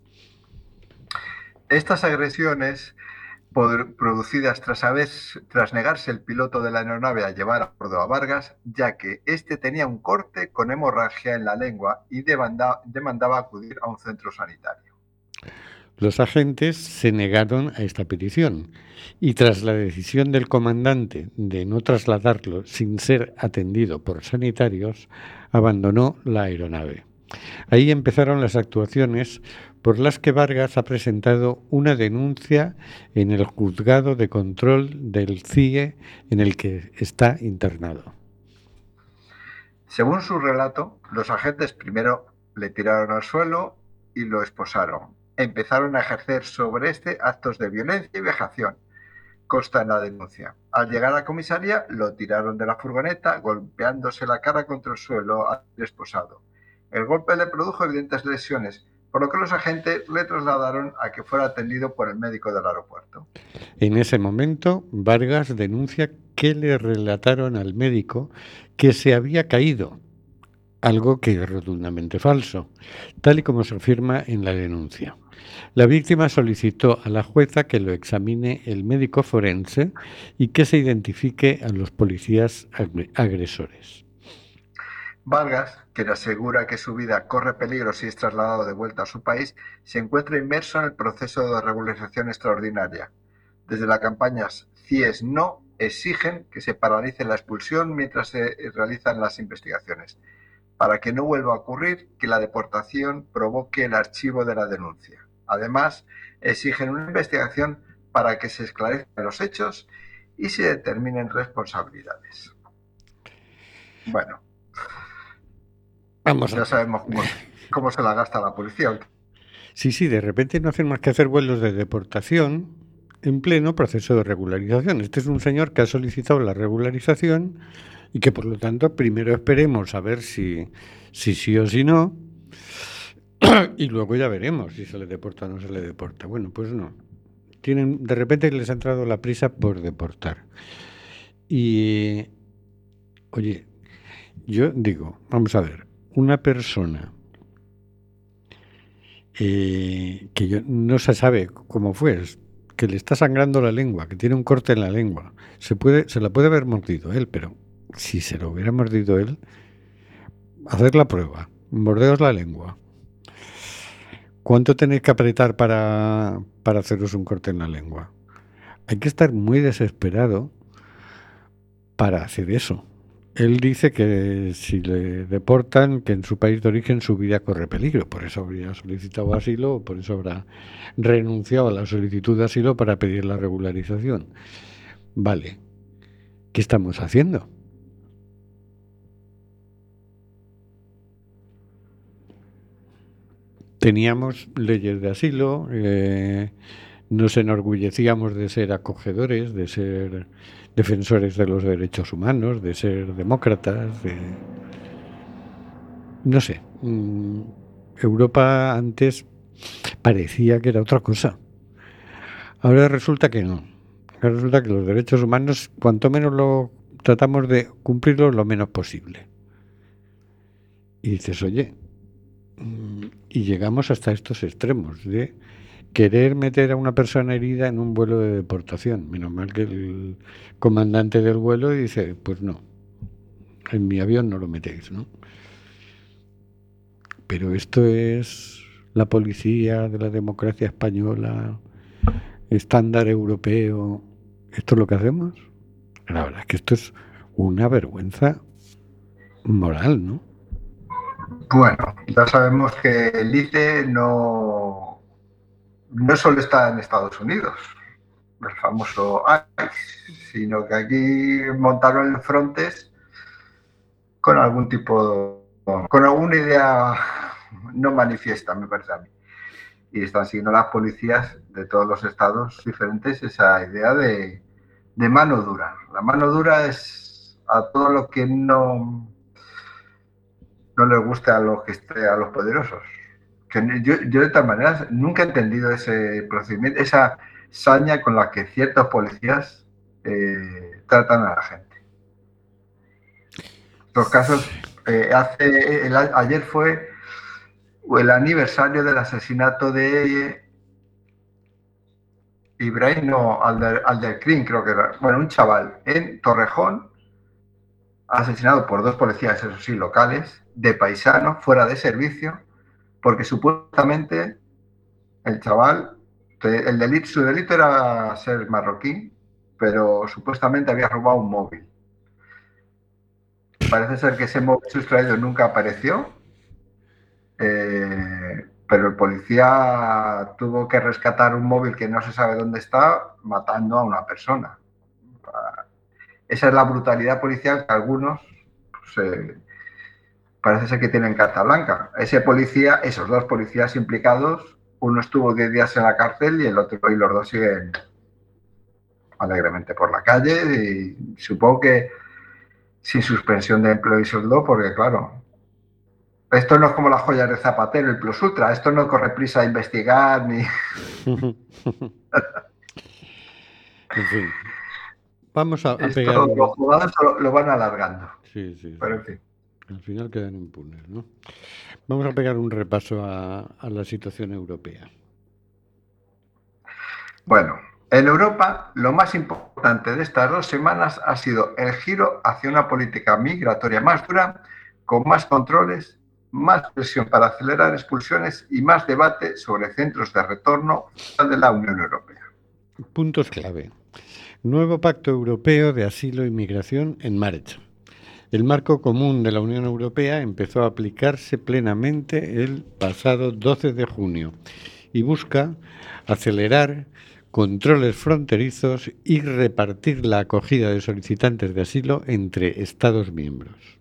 Estas agresiones, producidas tras negarse el piloto de la aeronave a llevar a bordo a Vargas, ya que éste tenía un corte con hemorragia en la lengua y demandaba acudir a un centro sanitario. Los agentes se negaron a esta petición y tras la decisión del comandante de no trasladarlo sin ser atendido por sanitarios, abandonó la aeronave. Ahí empezaron las actuaciones por las que Vargas ha presentado una denuncia en el juzgado de control del CIE en el que está internado. Según su relato, los agentes primero le tiraron al suelo y lo esposaron. Empezaron a ejercer sobre este actos de violencia y vejación. Consta en la denuncia. Al llegar a la comisaría, lo tiraron de la furgoneta, golpeándose la cara contra el suelo al esposado. El golpe le produjo evidentes lesiones, por lo que los agentes le trasladaron a que fuera atendido por el médico del aeropuerto. En ese momento, Vargas denuncia que le relataron al médico que se había caído, algo que es rotundamente falso, tal y como se afirma en la denuncia. La víctima solicitó a la jueza que lo examine el médico forense y que se identifique a los policías agresores. Vargas, quien asegura que su vida corre peligro si es trasladado de vuelta a su país, se encuentra inmerso en el proceso de regularización extraordinaria. Desde la campaña CIES No exigen que se paralice la expulsión mientras se realizan las investigaciones, para que no vuelva a ocurrir que la deportación provoque el archivo de la denuncia. Además, exigen una investigación para que se esclarezcan los hechos y se determinen responsabilidades. Bueno, ya sabemos cómo se la gasta la policía. Sí, de repente no hacen más que hacer vuelos de deportación en pleno proceso de regularización. Este es un señor que ha solicitado la regularización y que, por lo tanto, primero esperemos a ver si sí o si no, y luego ya veremos si se le deporta o no se le deporta. Bueno, pues no. De repente les ha entrado la prisa por deportar. Y, oye, yo digo, vamos a ver, una persona que no se sabe cómo fue, que le está sangrando la lengua, que tiene un corte en la lengua, se la puede haber mordido él, pero si se lo hubiera mordido él, hacer la prueba, mordeos la lengua. ¿Cuánto tenéis que apretar para haceros un corte en la lengua? Hay que estar muy desesperado para hacer eso. Él dice que si le deportan, que en su país de origen su vida corre peligro. Por eso habría solicitado asilo, o por eso habrá renunciado a la solicitud de asilo para pedir la regularización. Vale. ¿Qué estamos haciendo? Teníamos leyes de asilo, nos enorgullecíamos de ser acogedores, de ser defensores de los derechos humanos, de ser demócratas, no sé. Europa antes parecía que era otra cosa. Ahora resulta que no. Ahora resulta que los derechos humanos, cuanto menos lo tratamos de cumplirlos, lo menos posible. Y dices, oye, y llegamos hasta estos extremos de querer meter a una persona herida en un vuelo de deportación. Menos mal que el comandante del vuelo dice, pues no, en mi avión no lo metéis, ¿no? Pero esto es la policía de la democracia española, estándar europeo. ¿Esto es lo que hacemos? La verdad es que esto es una vergüenza moral, ¿no? Bueno, ya sabemos que el ICE no solo está en Estados Unidos, el famoso ICE, sino que aquí montaron el Frontex con con alguna idea no manifiesta, me parece a mí. Y están siguiendo las policías de todos los estados diferentes esa idea de mano dura. La mano dura es a todo lo que no les guste a los poderosos. Que yo de todas maneras nunca he entendido ese procedimiento, esa saña con la que ciertos policías tratan a la gente. Los casos, ayer fue el aniversario del asesinato de Ibrahim Alderkrim, creo que era, bueno, un chaval en Torrejón, asesinado por 2 policías, eso sí, locales, de paisano, fuera de servicio, porque supuestamente el chaval, su delito era ser marroquí, pero supuestamente había robado un móvil. Parece ser que ese móvil sustraído nunca apareció, pero el policía tuvo que rescatar un móvil que no se sabe dónde está, matando a una persona. Esa es la brutalidad policial que algunos parece ser que tienen carta blanca. Esos 2 policías implicados, uno estuvo 10 días en la cárcel y los 2 siguen alegremente por la calle, y supongo que sin suspensión de empleo y sueldo, porque claro, esto no es como las joyas de Zapatero, el plus ultra, esto no corre prisa a investigar ni... En fin, vamos a pegar... Los jugadores lo van alargando. Sí. Pero en fin. Al final quedan impunes, ¿no? Vamos a pegar un repaso a la situación europea. Bueno, en Europa lo más importante de estas 2 semanas ha sido el giro hacia una política migratoria más dura, con más controles, más presión para acelerar expulsiones y más debate sobre centros de retorno de la Unión Europea. Puntos clave. Nuevo Pacto Europeo de Asilo e Inmigración en marcha. El marco común de la Unión Europea empezó a aplicarse plenamente el pasado 12 de junio y busca acelerar controles fronterizos y repartir la acogida de solicitantes de asilo entre Estados miembros.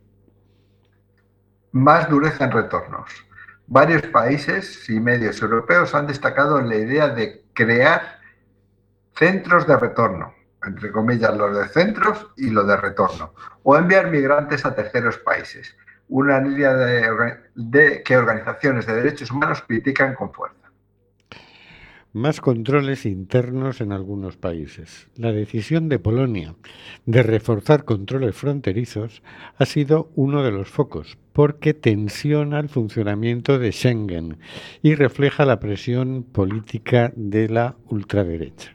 Más dureza en retornos. Varios países y medios europeos han destacado la idea de crear centros de retorno, entre comillas, los de centros y los de retorno, o enviar migrantes a terceros países, una línea que organizaciones de derechos humanos critican con fuerza. Más controles internos en algunos países. La decisión de Polonia de reforzar controles fronterizos ha sido uno de los focos, porque tensiona el funcionamiento de Schengen y refleja la presión política de la ultraderecha.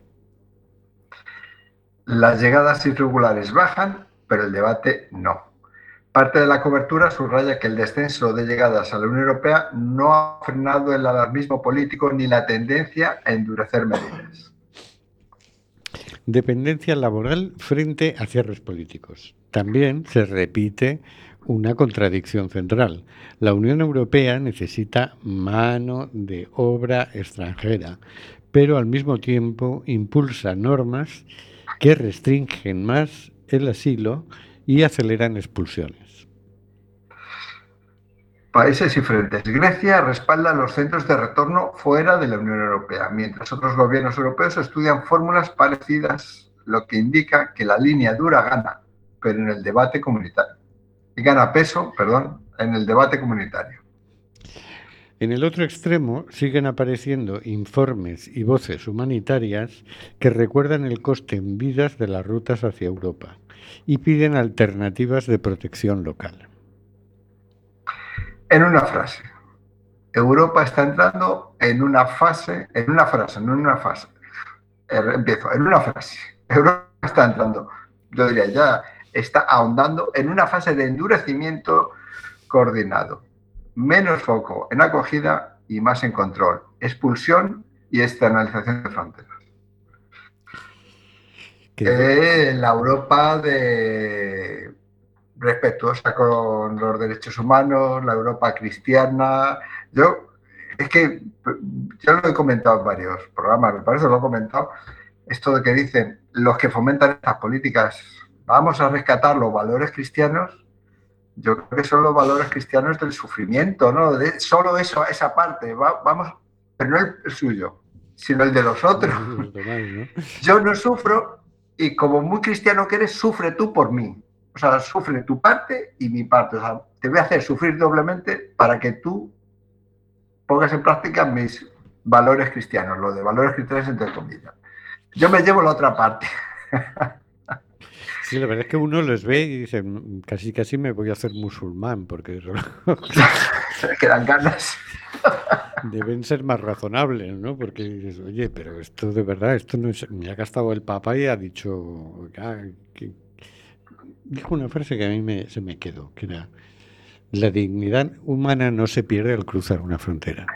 Las llegadas irregulares bajan, pero el debate no. Parte de la cobertura subraya que el descenso de llegadas a la Unión Europea no ha frenado el alarmismo político ni la tendencia a endurecer medidas. Dependencia laboral frente a cierres políticos. También se repite una contradicción central. La Unión Europea necesita mano de obra extranjera, pero al mismo tiempo impulsa normas que restringen más el asilo y aceleran expulsiones. Países y frentes. Grecia respalda los centros de retorno fuera de la Unión Europea, mientras otros gobiernos europeos estudian fórmulas parecidas, lo que indica que la línea dura gana, pero en el debate comunitario. Gana peso, en el debate comunitario. En el otro extremo siguen apareciendo informes y voces humanitarias que recuerdan el coste en vidas de las rutas hacia Europa y piden alternativas de protección local. En una frase, Europa está entrando en una frase. Europa está entrando, yo diría ya, está ahondando en una fase de endurecimiento coordinado. Menos foco en acogida y más en control, expulsión y externalización de fronteras. La Europa respetuosa con los derechos humanos, la Europa cristiana. Yo lo he comentado en varios programas, me parece que lo he comentado, esto de que dicen los que fomentan estas políticas, vamos a rescatar los valores cristianos. Yo creo que son los valores cristianos del sufrimiento, ¿no? Solo eso, esa parte, vamos, pero no el suyo, sino el de los otros. Yo no sufro y como muy cristiano que eres, sufre tú por mí. o sea, sufre tu parte y mi parte. O sea, te voy a hacer sufrir doblemente para que tú pongas en práctica mis valores cristianos, lo de valores cristianos entre comillas. Yo me llevo la otra parte. Sí, la verdad es que uno los ve y dice, casi me voy a hacer musulmán, porque que dan ganas. Deben ser más razonables, ¿no? Porque dices, oye, pero esto de verdad, esto no es... Me ha gastado el Papa y ha dicho... Dijo una frase que a mí se me quedó, que era: la dignidad humana no se pierde al cruzar una frontera.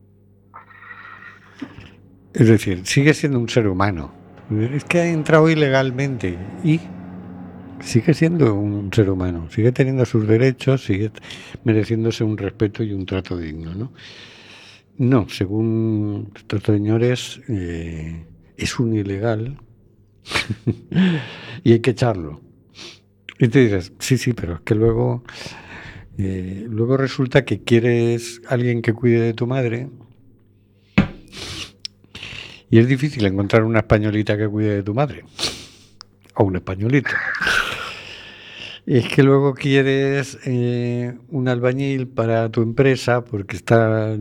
Es decir, sigue siendo un ser humano. Es que ha entrado ilegalmente y sigue siendo un ser humano, sigue teniendo sus derechos, sigue mereciéndose un respeto y un trato digno, ¿no? No, según estos señores, es un ilegal y hay que echarlo. Y te dices, sí, pero es que luego resulta que quieres alguien que cuide de tu madre y es difícil encontrar una españolita que cuide de tu madre o un españolito. Es que luego quieres un albañil para tu empresa porque se te ha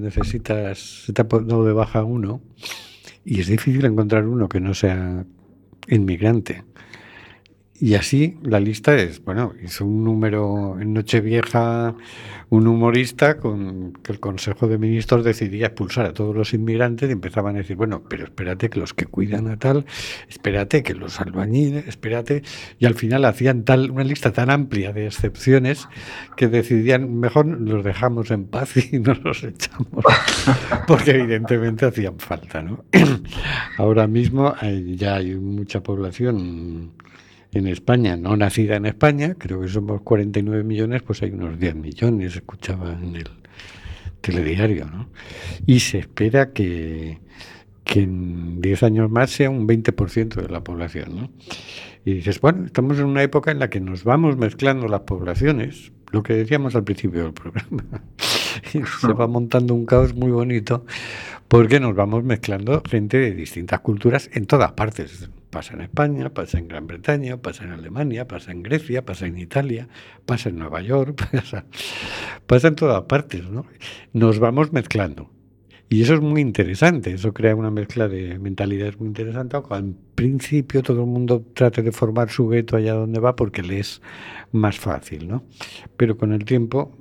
dado de baja uno y es difícil encontrar uno que no sea inmigrante. Y así la lista es, bueno, hizo un número en Nochevieja un humorista con que el Consejo de Ministros decidía expulsar a todos los inmigrantes y empezaban a decir, bueno, pero espérate que los que cuidan a tal, espérate que los albañiles, espérate, y al final hacían una lista tan amplia de excepciones que decidían, mejor los dejamos en paz y no los echamos, porque evidentemente hacían falta, ¿no? Ahora mismo ya hay mucha población en España, no nacida en España, creo que somos 49 millones, pues hay unos 10 millones, escuchaba en el telediario, ¿no? Y se espera que en 10 años más sea un 20% de la población, ¿no? Y dices, bueno, estamos en una época en la que nos vamos mezclando las poblaciones, lo que decíamos al principio del programa, y se va montando un caos muy bonito, porque nos vamos mezclando gente de distintas culturas en todas partes. Pasa en España, pasa en Gran Bretaña, pasa en Alemania, pasa en Grecia, pasa en Italia, pasa en Nueva York, pasa en todas partes, ¿no? Nos vamos mezclando. Y eso es muy interesante, eso crea una mezcla de mentalidades muy interesante, aunque al principio todo el mundo trate de formar su gueto allá donde va porque le es más fácil, ¿no? Pero con el tiempo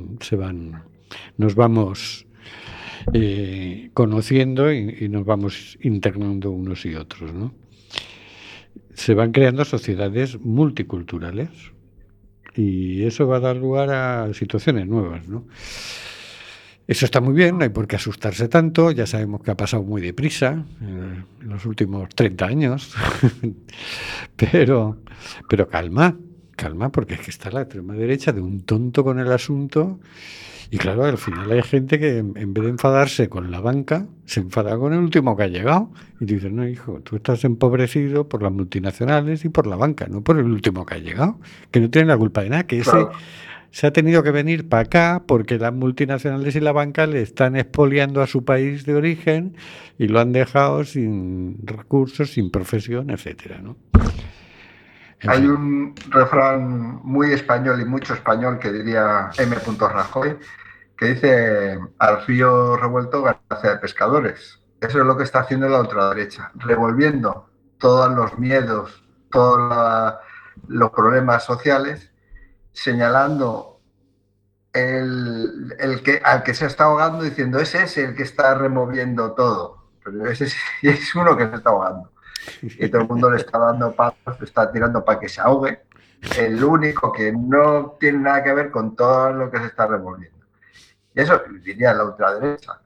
nos vamos conociendo y nos vamos integrando unos y otros, ¿no? Se van creando sociedades multiculturales y eso va a dar lugar a situaciones nuevas, ¿no? Eso está muy bien, no hay por qué asustarse tanto, ya sabemos que ha pasado muy deprisa en los últimos 30 años, pero calma, porque es que está la extrema derecha de un tonto con el asunto. Y claro, al final hay gente que en vez de enfadarse con la banca, se enfada con el último que ha llegado. Y dices, no, hijo, tú estás empobrecido por las multinacionales y por la banca, no por el último que ha llegado, que no tiene la culpa de nada, que ese se ha tenido que venir para acá porque las multinacionales y la banca le están expoliando a su país de origen y lo han dejado sin recursos, sin profesión, etcétera, ¿no? Hay un refrán muy español y mucho español que diría M. Rajoy, que dice: al río revuelto ganancia de pescadores. Eso es lo que está haciendo la ultraderecha, revolviendo todos los miedos, todos los problemas sociales, señalando al que se está ahogando, diciendo ese es el que está removiendo todo. Pero ese es uno que se está ahogando. Y todo el mundo le está dando palos, le está tirando para que se ahogue, el único que no tiene nada que ver con todo lo que se está revolviendo. Y eso diría la ultraderecha.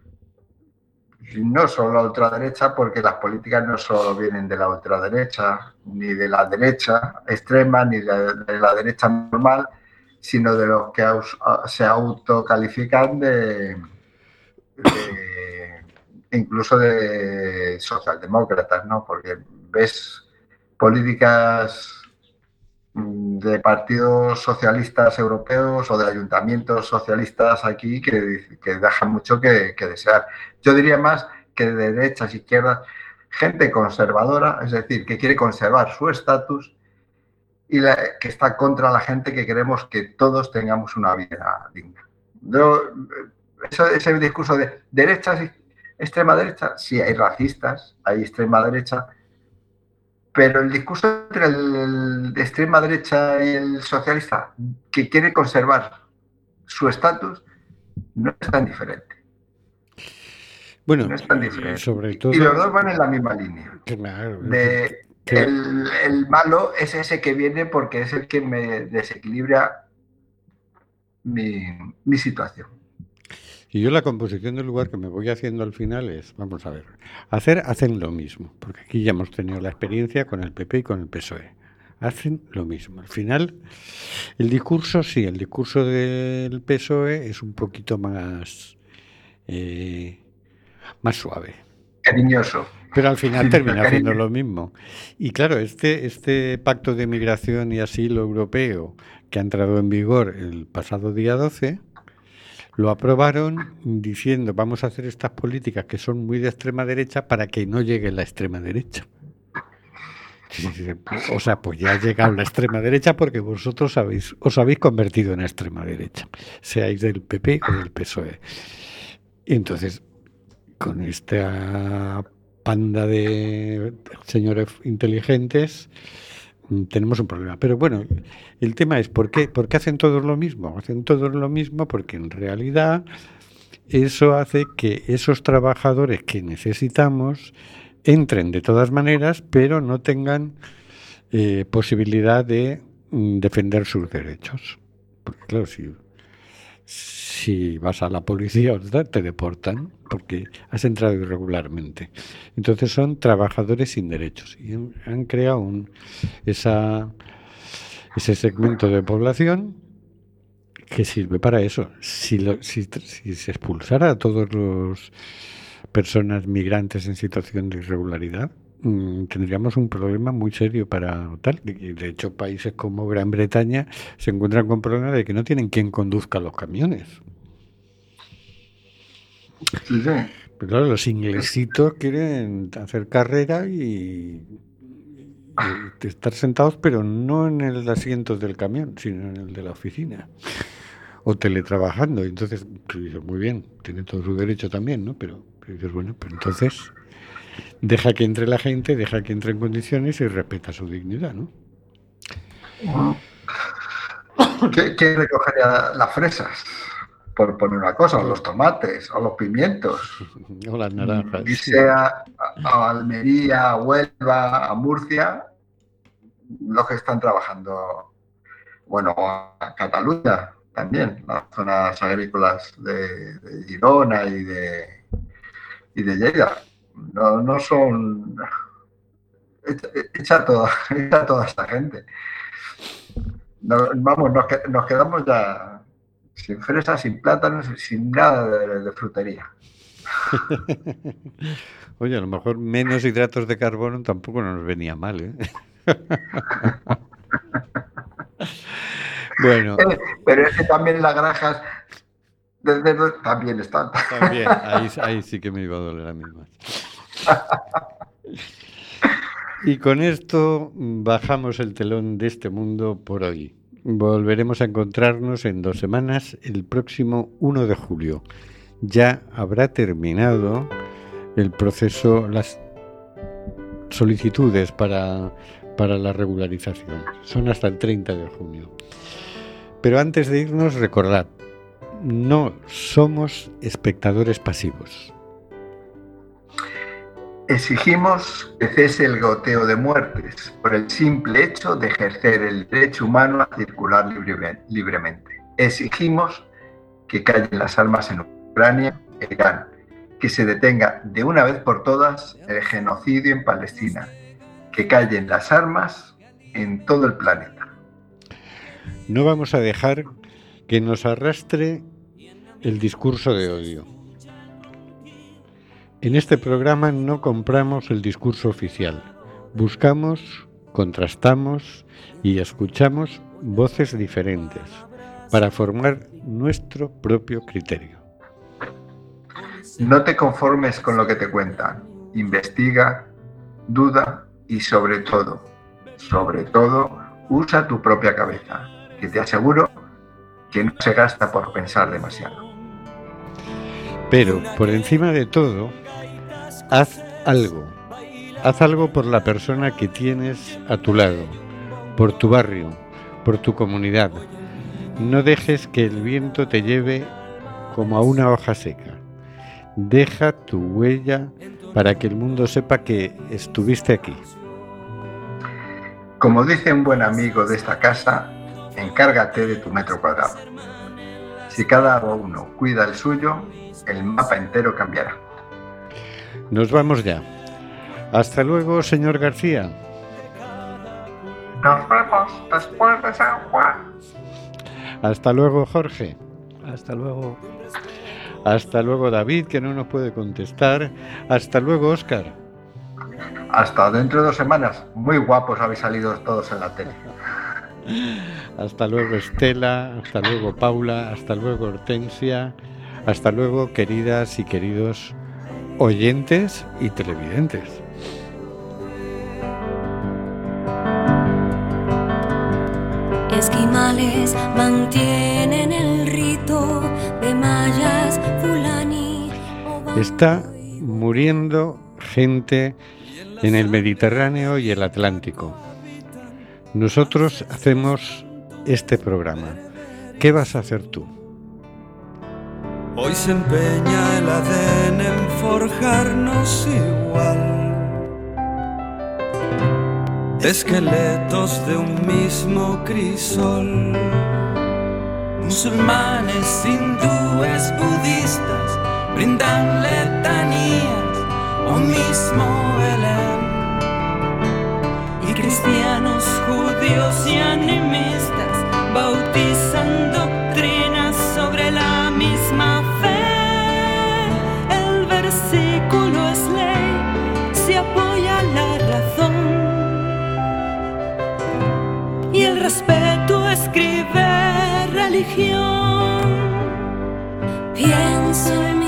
Y no solo la ultraderecha, porque las políticas no solo vienen de la ultraderecha, ni de la derecha extrema, ni de la derecha normal, sino de los que se autocalifican incluso de socialdemócratas, ¿no? Porque ves políticas de partidos socialistas europeos o de ayuntamientos socialistas aquí que dejan mucho que desear. Yo diría más que de derechas, izquierdas, gente conservadora, es decir, que quiere conservar su estatus que está contra la gente que queremos que todos tengamos una vida digna. Ese discurso de derechas y extrema derecha, sí, hay racistas, hay extrema derecha, pero el discurso entre el de extrema derecha y el socialista, que quiere conservar su estatus, no es tan diferente. Bueno, no es tan diferente. Sobre todo... Y los dos van en la misma línea. Claro. El malo es ese que viene porque es el que me desequilibra mi situación. Y yo la composición del lugar que me voy haciendo al final es, vamos a ver, hacen lo mismo, porque aquí ya hemos tenido la experiencia con el PP y con el PSOE. Hacen lo mismo. Al final, el discurso del PSOE es un poquito más suave. Cariñoso. Pero al final termina haciendo lo mismo. Y claro, este pacto de migración y asilo europeo que ha entrado en vigor el pasado día 12, lo aprobaron diciendo vamos a hacer estas políticas que son muy de extrema derecha para que no llegue la extrema derecha. O sea, pues ya ha llegado la extrema derecha porque vosotros os habéis convertido en extrema derecha, seáis del PP o del PSOE. Y entonces, con esta panda de señores inteligentes, tenemos un problema. Pero bueno, el tema es ¿por qué hacen todos lo mismo? Hacen todos lo mismo porque en realidad eso hace que esos trabajadores que necesitamos entren de todas maneras, pero no tengan posibilidad de defender sus derechos. Porque claro, si vas a la policía te deportan porque has entrado irregularmente. Entonces son trabajadores sin derechos y han creado ese segmento de población que sirve para eso. Si se expulsara a todas las personas migrantes en situación de irregularidad, tendríamos un problema muy serio para tal. De hecho, países como Gran Bretaña se encuentran con problemas de que no tienen quien conduzca los camiones. Sí. Pero claro, los inglesitos quieren hacer carrera y estar sentados, pero no en el asiento del camión, sino en el de la oficina. O teletrabajando. Entonces, muy bien, tiene todo su derecho también, ¿no? Pero dices, bueno, pues entonces deja que entre la gente, deja que entre en condiciones y respeta su dignidad, ¿no? ¿Quién recogería las fresas? Por poner una cosa, o los tomates, o los pimientos. O las naranjas. Y sea a Almería, a Huelva, a Murcia, los que están trabajando, bueno, a Cataluña también, las zonas agrícolas de Girona y de Lleida. No son... Echa toda esta gente. Nos quedamos ya sin fresas, sin plátanos, sin nada de frutería. Oye, a lo mejor menos hidratos de carbono tampoco nos venía mal, ¿eh? Bueno. Pero es que también las granjas también están. También, ahí sí que me iba a doler a mí más. Y con esto bajamos el telón de este mundo por hoy. Volveremos a encontrarnos en 2 semanas, el próximo 1 de julio. Ya habrá terminado el proceso, las solicitudes para la regularización. Son hasta el 30 de junio. Pero antes de irnos, recordad, no somos espectadores pasivos. Exigimos que cese el goteo de muertes por el simple hecho de ejercer el derecho humano a circular libremente. Exigimos que callen las armas en Ucrania e Irán, que se detenga de una vez por todas el genocidio en Palestina, que callen las armas en todo el planeta. No vamos a dejar que nos arrastre el discurso de odio. En este programa no compramos el discurso oficial. Buscamos, contrastamos y escuchamos voces diferentes para formar nuestro propio criterio. No te conformes con lo que te cuentan. Investiga, duda y sobre todo, Usa tu propia cabeza, que te aseguro que no se gasta por pensar demasiado. Pero, por encima de todo, haz algo. Haz algo por la persona que tienes a tu lado, por tu barrio, por tu comunidad. No dejes que el viento te lleve como a una hoja seca. Deja tu huella para que el mundo sepa que estuviste aquí. Como dice un buen amigo de esta casa, encárgate de tu metro cuadrado. Si cada uno cuida el suyo, el mapa entero cambiará. Nos vamos ya. Hasta luego, señor García. Nos vemos después de San Juan. Hasta luego, Jorge. Hasta luego. Hasta luego, David, que no nos puede contestar. Hasta luego, Óscar. Hasta dentro de 2 semanas. Muy guapos habéis salido todos en la tele. Hasta luego, Estela. Hasta luego, Paula. Hasta luego, Hortensia. Hasta luego, queridas y queridos oyentes y televidentes. Esquimales mantienen el rito de mayas, fulani. Está muriendo gente en el Mediterráneo y el Atlántico. Nosotros hacemos este programa. ¿Qué vas a hacer tú? Hoy se empeña el ADN en forjarnos igual. Esqueletos de un mismo crisol. Musulmanes, hindúes, budistas brindan letanías o mismo Belén. Y cristianos, judíos y animistas bautizan doctrinas sobre la misma fe. El versículo es ley, se apoya la razón. Y el respeto escribe religión. Pienso en